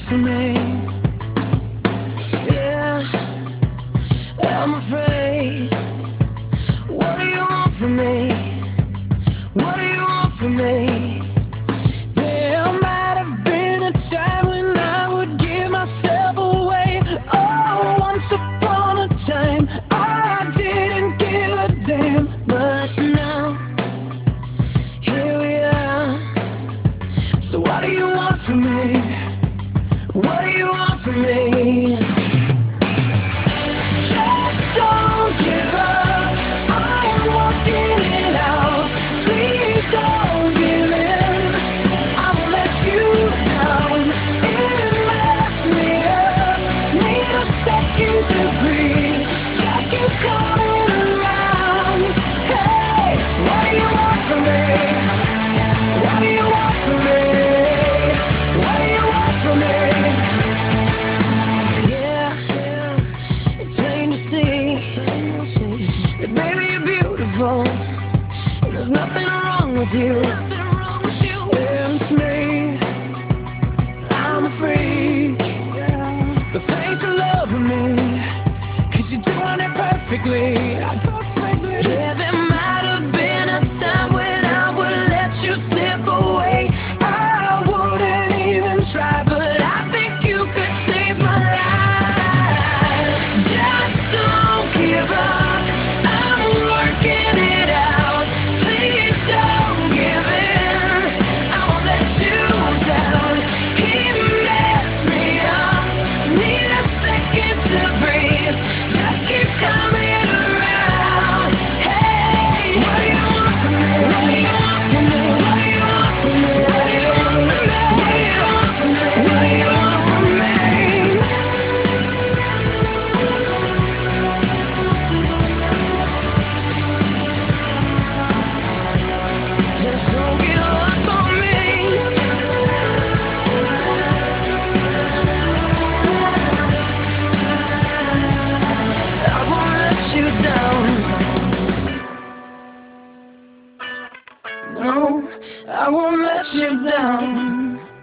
from me? Yeah, I'm afraid. What do you want from me? What do you want from me? There might have been a time when I would give myself away. Oh, once upon a time I didn't give a damn. But now, here we are. So what do you want from me? What do you want from me? Just don't give up, I'm working it out. Please don't give in, I won't let you down. It messed me up, need a second to breathe. Just keep coming around. Hey, what do you want from me? What do you want from me? What do you want from me? Yeah, it's plain to see that baby you're beautiful, and there's nothing wrong with you. Yeah, it's me, I'm a freak, but thanks for loving me, 'cause you're doing it perfectly. Yeah, there might have been a time when I would let you slip away. I wouldn't even try, but I think you could save my life. Just don't give up, I'm working it out. Please don't give in, I won't let you down. He messed me up, need a second to breathe. Just keep coming around. Hey, what do you want from me? What do you want from me? What do you want from me? What do you want from me? What do you want from me? What do you want from me? Just don't give up on me. I won't let you down. No, I won't let you down.